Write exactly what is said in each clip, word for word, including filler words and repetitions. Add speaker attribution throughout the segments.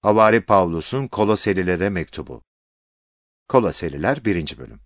Speaker 1: Havari Pavlus'un Koloselilere mektubu. Koloseliler birinci bölüm.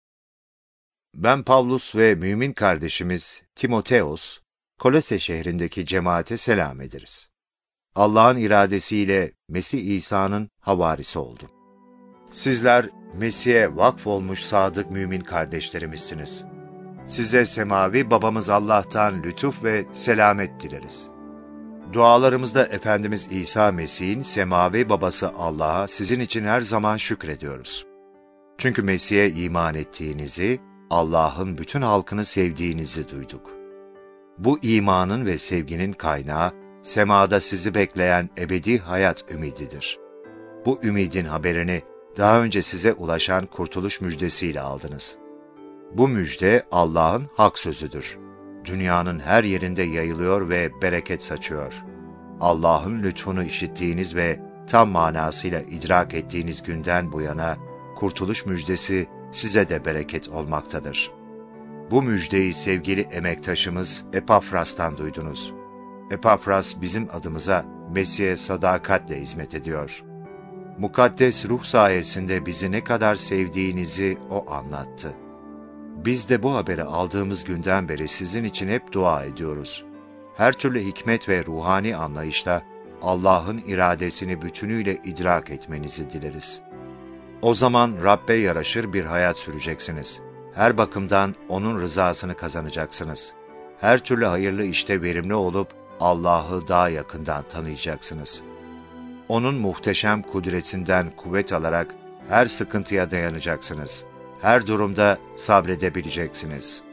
Speaker 1: Ben Pavlus ve mümin kardeşimiz Timoteos, Kolose şehrindeki cemaate selam ederiz. Allah'ın iradesiyle Mesih İsa'nın havarisi oldum. Sizler Mesih'e vakfolmuş sadık mümin kardeşlerimizsiniz. Size semavi babamız Allah'tan lütuf ve selamet dileriz. Dualarımızda Efendimiz İsa Mesih'in semavi babası Allah'a sizin için her zaman şükrediyoruz. Çünkü Mesih'e iman ettiğinizi, Allah'ın bütün halkını sevdiğinizi duyduk. Bu imanın ve sevginin kaynağı, semada sizi bekleyen ebedi hayat ümididir. Bu ümidin haberini daha önce size ulaşan kurtuluş müjdesiyle aldınız. Bu müjde Allah'ın hak sözüdür. Dünyanın her yerinde yayılıyor ve bereket saçıyor. Allah'ın lütfunu işittiğiniz ve tam manasıyla idrak ettiğiniz günden bu yana, kurtuluş müjdesi size de bereket olmaktadır. Bu müjdeyi sevgili emektaşımız Epafras'tan duydunuz. Epafras bizim adımıza Mesih'e sadakatle hizmet ediyor. Mukaddes ruh sayesinde bizi ne kadar sevdiğinizi o anlattı. Biz de bu haberi aldığımız günden beri sizin için hep dua ediyoruz. Her türlü hikmet ve ruhani anlayışla Allah'ın iradesini bütünüyle idrak etmenizi dileriz. O zaman Rabbe yaraşır bir hayat süreceksiniz. Her bakımdan O'nun rızasını kazanacaksınız. Her türlü hayırlı işte verimli olup Allah'ı daha yakından tanıyacaksınız. O'nun muhteşem kudretinden kuvvet alarak her sıkıntıya dayanacaksınız. Her durumda sabredebileceksiniz.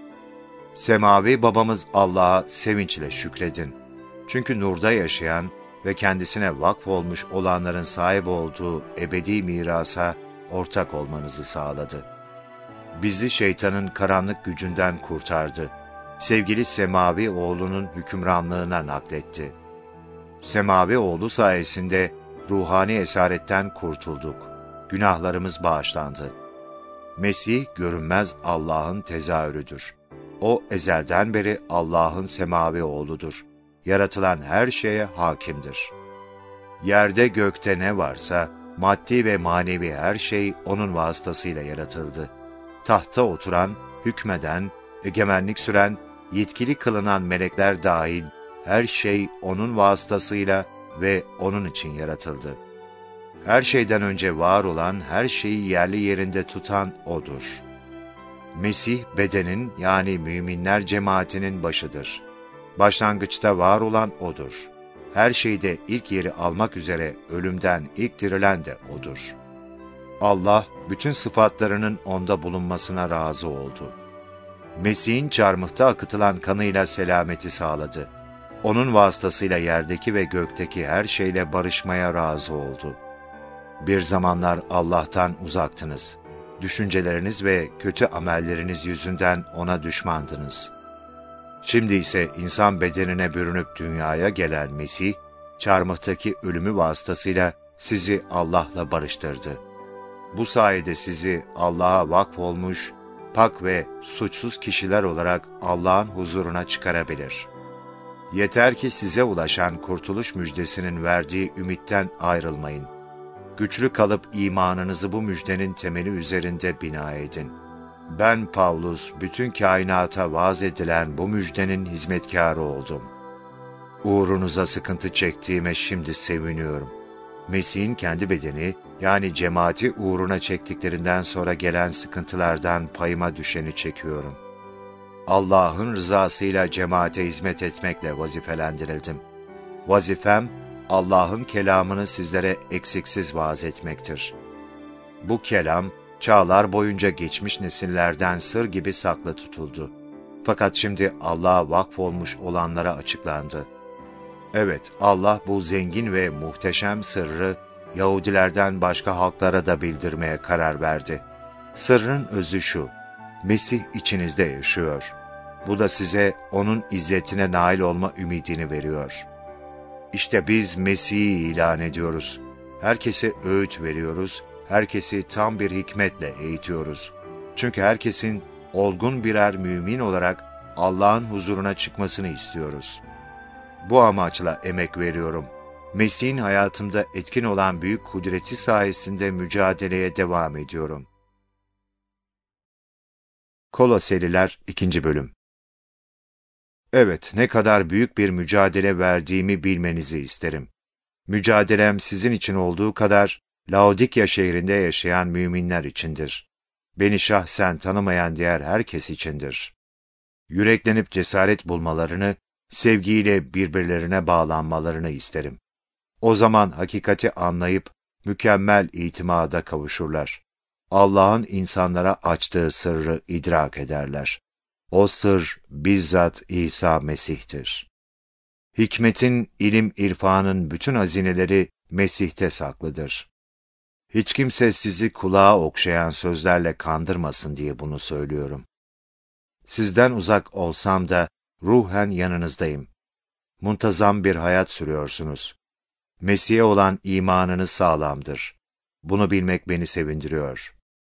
Speaker 1: Semavi babamız Allah'a sevinçle şükredin. Çünkü nurda yaşayan ve kendisine vakfolmuş olanların sahip olduğu ebedi mirasa ortak olmanızı sağladı. Bizi şeytanın karanlık gücünden kurtardı. Sevgili Semavi oğlunun hükümranlığına nakletti. Semavi oğlu sayesinde ruhani esaretten kurtulduk. Günahlarımız bağışlandı. Mesih görünmez Allah'ın tezahürüdür. O ezelden beri Allah'ın semavi oğludur. Yaratılan her şeye hakimdir. Yerde gökte ne varsa, maddi ve manevi her şey O'nun vasıtasıyla yaratıldı. Tahta oturan, hükmeden, egemenlik süren, yetkili kılınan melekler dahil her şey O'nun vasıtasıyla ve O'nun için yaratıldı. Her şeyden önce var olan, her şeyi yerli yerinde tutan O'dur. Mesih, bedenin yani müminler cemaatinin başıdır. Başlangıçta var olan O'dur. Her şeyde ilk yeri almak üzere ölümden ilk dirilen de O'dur. Allah, bütün sıfatlarının O'nda bulunmasına razı oldu. Mesih'in çarmıhta akıtılan kanıyla selameti sağladı. O'nun vasıtasıyla yerdeki ve gökteki her şeyle barışmaya razı oldu. Bir zamanlar Allah'tan uzaktınız. Düşünceleriniz ve kötü amelleriniz yüzünden O'na düşmandınız. Şimdi ise insan bedenine bürünüp dünyaya gelen Mesih, çarmıhtaki ölümü vasıtasıyla sizi Allah'la barıştırdı. Bu sayede sizi Allah'a vakfolmuş, pak ve suçsuz kişiler olarak Allah'ın huzuruna çıkarabilir. Yeter ki size ulaşan kurtuluş müjdesinin verdiği ümitten ayrılmayın. Güçlü kalıp imanınızı bu müjdenin temeli üzerinde bina edin. Ben Pavlus, bütün kainata vaaz edilen bu müjdenin hizmetkarı oldum. Uğrunuza sıkıntı çektiğime şimdi seviniyorum. Mesih'in kendi bedeni, yani cemaati uğruna çektiklerinden sonra gelen sıkıntılardan payıma düşeni çekiyorum. Allah'ın rızasıyla cemaate hizmet etmekle vazifelendirildim. Vazifem, Allah'ın kelamını sizlere eksiksiz vaaz etmektir. Bu kelam, çağlar boyunca geçmiş nesillerden sır gibi saklı tutuldu. Fakat şimdi Allah'a vakfolmuş olanlara açıklandı. Evet, Allah bu zengin ve muhteşem sırrı Yahudilerden başka halklara da bildirmeye karar verdi. Sırrın özü şu: Mesih içinizde yaşıyor. Bu da size O'nun izzetine nail olma ümidini veriyor. İşte biz Mesih'i ilan ediyoruz. Herkese öğüt veriyoruz, herkesi tam bir hikmetle eğitiyoruz. Çünkü herkesin olgun birer mümin olarak Allah'ın huzuruna çıkmasını istiyoruz. Bu amaçla emek veriyorum. Mesih'in hayatımda etkin olan büyük kudreti sayesinde mücadeleye devam ediyorum. Koloseliler ikinci bölüm. Evet, ne kadar büyük bir mücadele verdiğimi bilmenizi isterim. Mücadelem sizin için olduğu kadar Laodikya şehrinde yaşayan müminler içindir. Beni şahsen tanımayan diğer herkes içindir. Yüreklenip cesaret bulmalarını, sevgiyle birbirlerine bağlanmalarını isterim. O zaman hakikati anlayıp mükemmel itimada kavuşurlar. Allah'ın insanlara açtığı sırrı idrak ederler. O sır bizzat İsa Mesih'tir. Hikmetin, ilim, irfanın bütün hazineleri Mesih'te saklıdır. Hiç kimse sizi kulağa okşayan sözlerle kandırmasın diye bunu söylüyorum. Sizden uzak olsam da ruhen yanınızdayım. Muntazam bir hayat sürüyorsunuz. Mesih'e olan imanınız sağlamdır. Bunu bilmek beni sevindiriyor.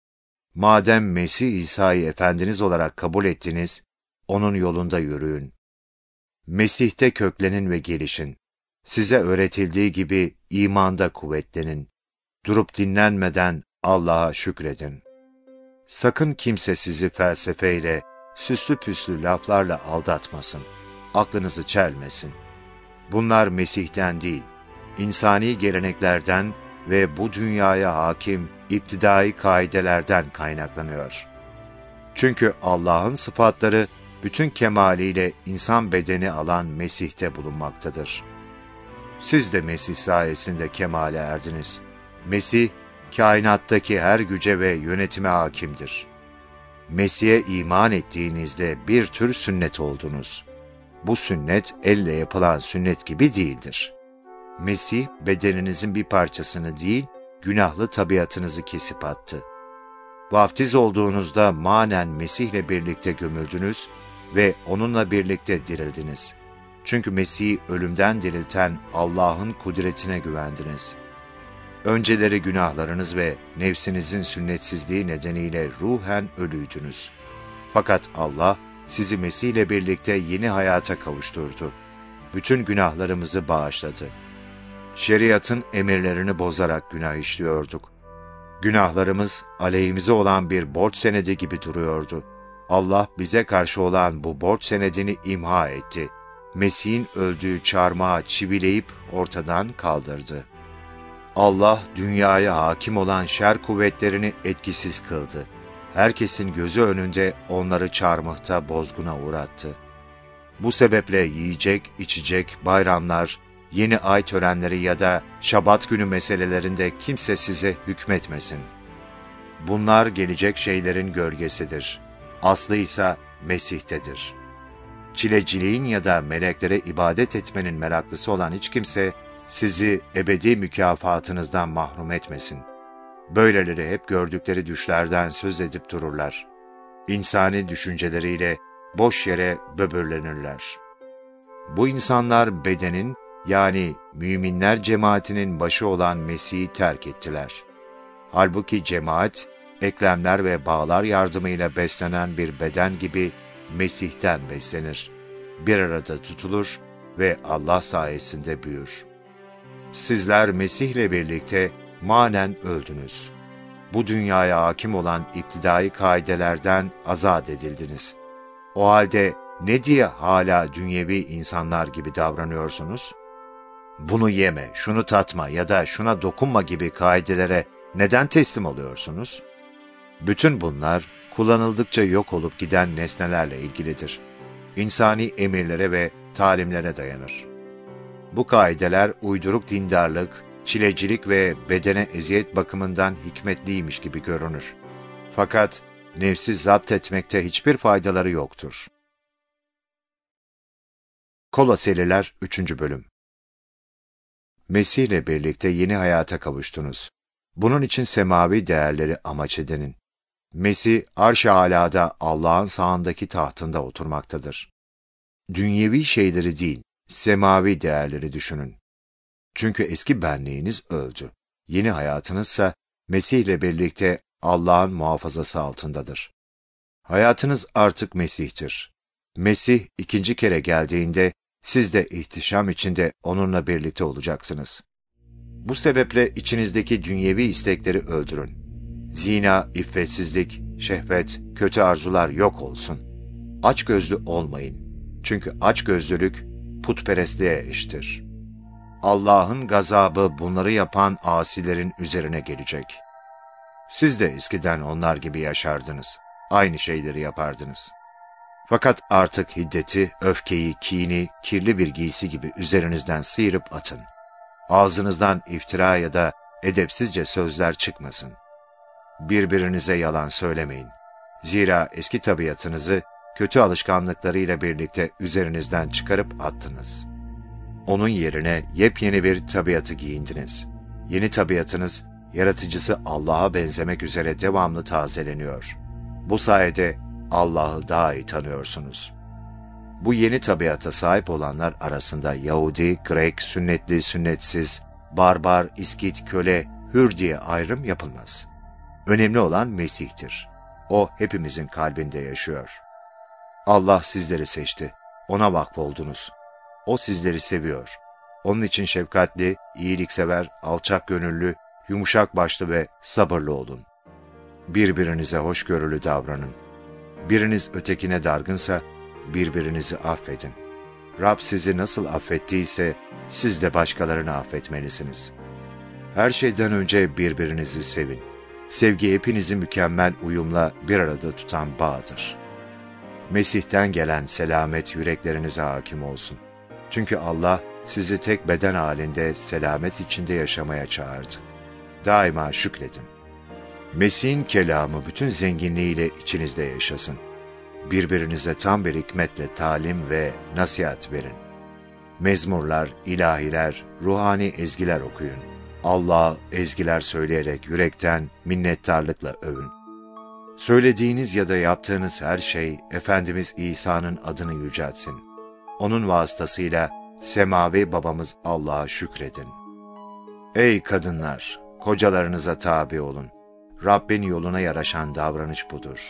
Speaker 1: Madem Mesih İsa'yı Efendiniz olarak kabul ettiniz, onun yolunda yürüyün. Mesih'te köklenin ve gelişin. Size öğretildiği gibi imanda kuvvetlenin. Durup dinlenmeden Allah'a şükredin. Sakın kimse sizi felsefeyle, süslü püslü laflarla aldatmasın. Aklınızı çelmesin. Bunlar Mesih'ten değil, insani geleneklerden ve bu dünyaya hakim iptidai kaidelerden kaynaklanıyor. Çünkü Allah'ın sıfatları bütün kemaliyle insan bedeni alan Mesih'te bulunmaktadır. Siz de Mesih sayesinde kemale erdiniz. Mesih, kainattaki her güce ve yönetime hakimdir. Mesih'e iman ettiğinizde bir tür sünnet oldunuz. Bu sünnet elle yapılan sünnet gibi değildir. Mesih, bedeninizin bir parçasını değil, günahlı tabiatınızı kesip attı. Vaftiz olduğunuzda manen Mesih'le birlikte gömüldünüz ve onunla birlikte dirildiniz. Çünkü Mesih'i ölümden dirilten Allah'ın kudretine güvendiniz. Önceleri günahlarınız ve nefsinizin sünnetsizliği nedeniyle ruhen ölüydünüz. Fakat Allah sizi Mesih'le birlikte yeni hayata kavuşturdu. Bütün günahlarımızı bağışladı. Şeriatın emirlerini bozarak günah işliyorduk. Günahlarımız aleyhimize olan bir borç senedi gibi duruyordu. Allah bize karşı olan bu borç senedini imha etti. Mesih'in öldüğü çarmıha çivileyip ortadan kaldırdı. Allah dünyaya hakim olan şer kuvvetlerini etkisiz kıldı. Herkesin gözü önünde onları çarmıhta bozguna uğrattı. Bu sebeple yiyecek, içecek, bayramlar, yeni ay törenleri ya da Şabat günü meselelerinde kimse size hükmetmesin. Bunlar gelecek şeylerin gölgesidir. Aslı ise Mesih'tedir. Çileciliğin ya da meleklere ibadet etmenin meraklısı olan hiç kimse sizi ebedi mükafatınızdan mahrum etmesin. Böyleleri hep gördükleri düşlerden söz edip dururlar. İnsani düşünceleriyle boş yere böbürlenirler. Bu insanlar bedenin, yani müminler cemaatinin başı olan Mesih'i terk ettiler. Halbuki cemaat, eklemler ve bağlar yardımıyla beslenen bir beden gibi Mesih'ten beslenir. Bir arada tutulur ve Allah sayesinde büyür. Sizler Mesih'le birlikte manen öldünüz. Bu dünyaya hakim olan iptidai kaidelerden azat edildiniz. O halde ne diye hala dünyevi insanlar gibi davranıyorsunuz? Bunu yeme, şunu tatma ya da şuna dokunma gibi kaidelere neden teslim oluyorsunuz? Bütün bunlar kullanıldıkça yok olup giden nesnelerle ilgilidir. İnsani emirlere ve talimlere dayanır. Bu kaideler uyduruk dindarlık, çilecilik ve bedene eziyet bakımından hikmetliymiş gibi görünür. Fakat nefsi zapt etmekte hiçbir faydaları yoktur. Koloseliler üçüncü bölüm. Mesih ile birlikte yeni hayata kavuştunuz. Bunun için semavi değerleri amaç edinin. Mesih, arş-ı alâda Allah'ın sağındaki tahtında oturmaktadır. Dünyevi şeyleri değil, semavi değerleri düşünün. Çünkü eski benliğiniz öldü. Yeni hayatınızsa Mesih ile birlikte Allah'ın muhafazası altındadır. Hayatınız artık Mesih'tir. Mesih ikinci kere geldiğinde Siz de ihtişam içinde onunla birlikte olacaksınız. Bu sebeple içinizdeki dünyevi istekleri öldürün. Zina, iffetsizlik, şehvet, kötü arzular yok olsun. Açgözlü olmayın. Çünkü açgözlülük putperestliğe eşittir. Allah'ın gazabı bunları yapan asilerin üzerine gelecek. Siz de eskiden onlar gibi yaşardınız. Aynı şeyleri yapardınız. Fakat artık hiddeti, öfkeyi, kini, kirli bir giysi gibi üzerinizden sıyırıp atın. Ağzınızdan iftira ya da edepsizce sözler çıkmasın. Birbirinize yalan söylemeyin. Zira eski tabiatınızı kötü alışkanlıklarıyla birlikte üzerinizden çıkarıp attınız. Onun yerine yepyeni bir tabiatı giyindiniz. Yeni tabiatınız, yaratıcısı Allah'a benzemek üzere devamlı tazeleniyor. Bu sayede Allah'ı daha iyi tanıyorsunuz. Bu yeni tabiata sahip olanlar arasında Yahudi, Grek, sünnetli, sünnetsiz, barbar, İskit, köle, hür diye ayrım yapılmaz. Önemli olan Mesih'tir. O hepimizin kalbinde yaşıyor. Allah sizleri seçti. Ona vakfoldunuz. O sizleri seviyor. Onun için şefkatli, iyiliksever, alçak gönüllü, yumuşak başlı ve sabırlı olun. Birbirinize hoşgörülü davranın. Biriniz ötekine dargınsa birbirinizi affedin. Rab sizi nasıl affettiyse siz de başkalarını affetmelisiniz. Her şeyden önce birbirinizi sevin. Sevgi hepinizi mükemmel uyumla bir arada tutan bağdır. Mesih'ten gelen selamet yüreklerinize hakim olsun. Çünkü Allah sizi tek beden halinde selamet içinde yaşamaya çağırdı. Daima şükredin. Mesih'in kelamı bütün zenginliğiyle içinizde yaşasın. Birbirinize tam bir hikmetle talim ve nasihat verin. Mezmurlar, ilahiler, ruhani ezgiler okuyun. Allah'a ezgiler söyleyerek yürekten minnettarlıkla övün. Söylediğiniz ya da yaptığınız her şey Efendimiz İsa'nın adını yüceltsin. Onun vasıtasıyla semavi babamız Allah'a şükredin. Ey kadınlar! Kocalarınıza tabi olun. Rabbin yoluna yaraşan davranış budur.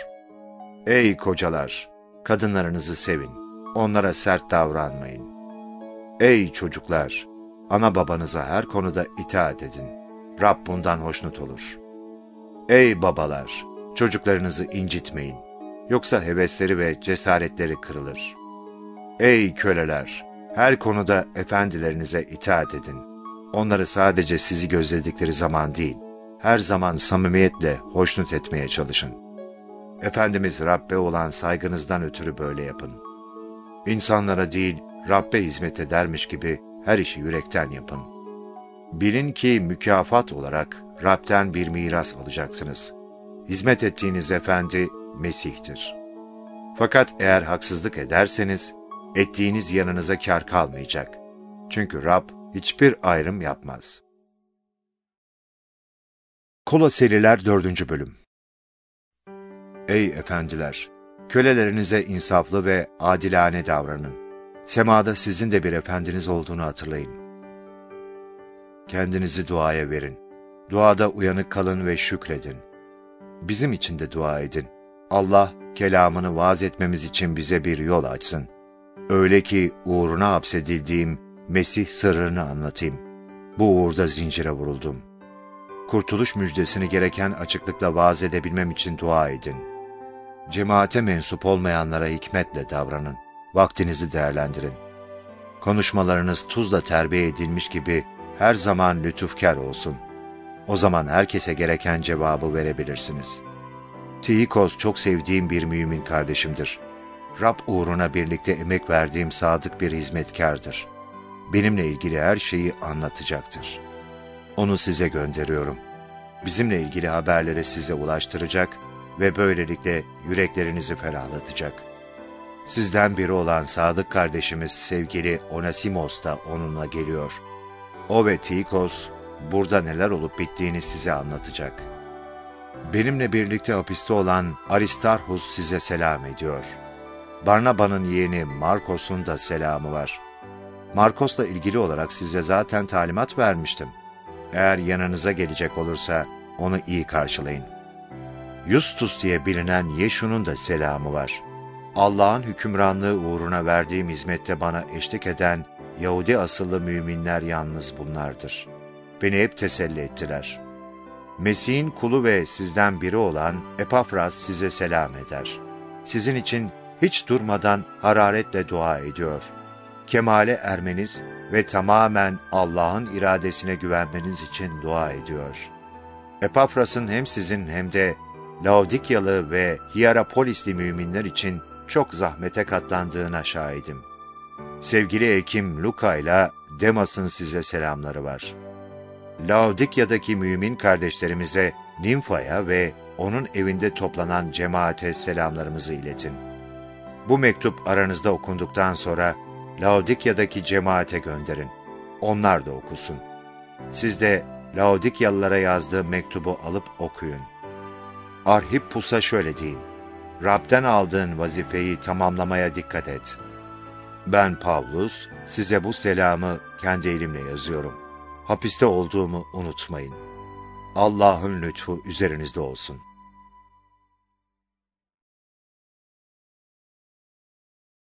Speaker 1: Ey kocalar! Kadınlarınızı sevin. Onlara sert davranmayın. Ey çocuklar! Ana babanıza her konuda itaat edin. Rab bundan hoşnut olur. Ey babalar! Çocuklarınızı incitmeyin. Yoksa hevesleri ve cesaretleri kırılır. Ey köleler! Her konuda efendilerinize itaat edin. Onları sadece sizi gözledikleri zaman değil, her zaman samimiyetle hoşnut etmeye çalışın. Efendimiz Rabbe olan saygınızdan ötürü böyle yapın. İnsanlara değil, Rabbe hizmet edermiş gibi her işi yürekten yapın. Bilin ki mükafat olarak Rab'den bir miras alacaksınız. Hizmet ettiğiniz efendi Mesih'tir. Fakat eğer haksızlık ederseniz, ettiğiniz yanınıza kâr kalmayacak. Çünkü Rab hiçbir ayrım yapmaz. Koloseliler dördüncü bölüm. Ey efendiler! Kölelerinize insaflı ve adilane davranın. Semada sizin de bir efendiniz olduğunu hatırlayın. Kendinizi duaya verin. Duada uyanık kalın ve şükredin. Bizim için de dua edin. Allah, kelamını vaaz etmemiz için bize bir yol açsın. Öyle ki uğruna hapsedildiğim Mesih sırrını anlatayım. Bu uğurda zincire vuruldum. Kurtuluş müjdesini gereken açıklıkla vaaz edebilmem için dua edin. Cemaate mensup olmayanlara hikmetle davranın. Vaktinizi değerlendirin. Konuşmalarınız tuzla terbiye edilmiş gibi her zaman lütufkar olsun. O zaman herkese gereken cevabı verebilirsiniz. Tihikos çok sevdiğim bir mümin kardeşimdir. Rab uğruna birlikte emek verdiğim sadık bir hizmetkardır. Benimle ilgili her şeyi anlatacaktır. Onu size gönderiyorum. Bizimle ilgili haberleri size ulaştıracak ve böylelikle yüreklerinizi ferahlatacak. Sizden biri olan sadık kardeşimiz sevgili Onesimos da onunla geliyor. O ve Tihikos burada neler olup bittiğini size anlatacak. Benimle birlikte hapiste olan Aristarhus size selam ediyor. Barnaba'nın yeğeni Markos'un da selamı var. Markos'la ilgili olarak size zaten talimat vermiştim. Eğer yanınıza gelecek olursa onu iyi karşılayın. Justus diye bilinen Yeşu'nun da selamı var. Allah'ın hükümranlığı uğruna verdiğim hizmette bana eşlik eden Yahudi asıllı müminler yalnız bunlardır. Beni hep teselli ettiler. Mesih'in kulu ve sizden biri olan Epafras size selam eder. Sizin için hiç durmadan hararetle dua ediyor. Kemale ermeniz ve tamamen Allah'ın iradesine güvenmeniz için dua ediyor. Epafras'ın hem sizin hem de Laodikyalı ve Hierapolisli müminler için çok zahmete katlandığına şahidim. Sevgili hekim Luka ile Demas'ın size selamları var. Laodikya'daki mümin kardeşlerimize Nimfa'ya ve onun evinde toplanan cemaate selamlarımızı iletin. Bu mektup aranızda okunduktan sonra Laodikya'daki cemaate gönderin. Onlar da okusun. Siz de Laodikyalılara yazdığı mektubu alıp okuyun. Arhippus'a şöyle deyin: Rab'den aldığın vazifeyi tamamlamaya dikkat et. Ben Pavlus, size bu selamı kendi elimle yazıyorum. Hapiste olduğumu unutmayın. Allah'ın lütfu üzerinizde olsun.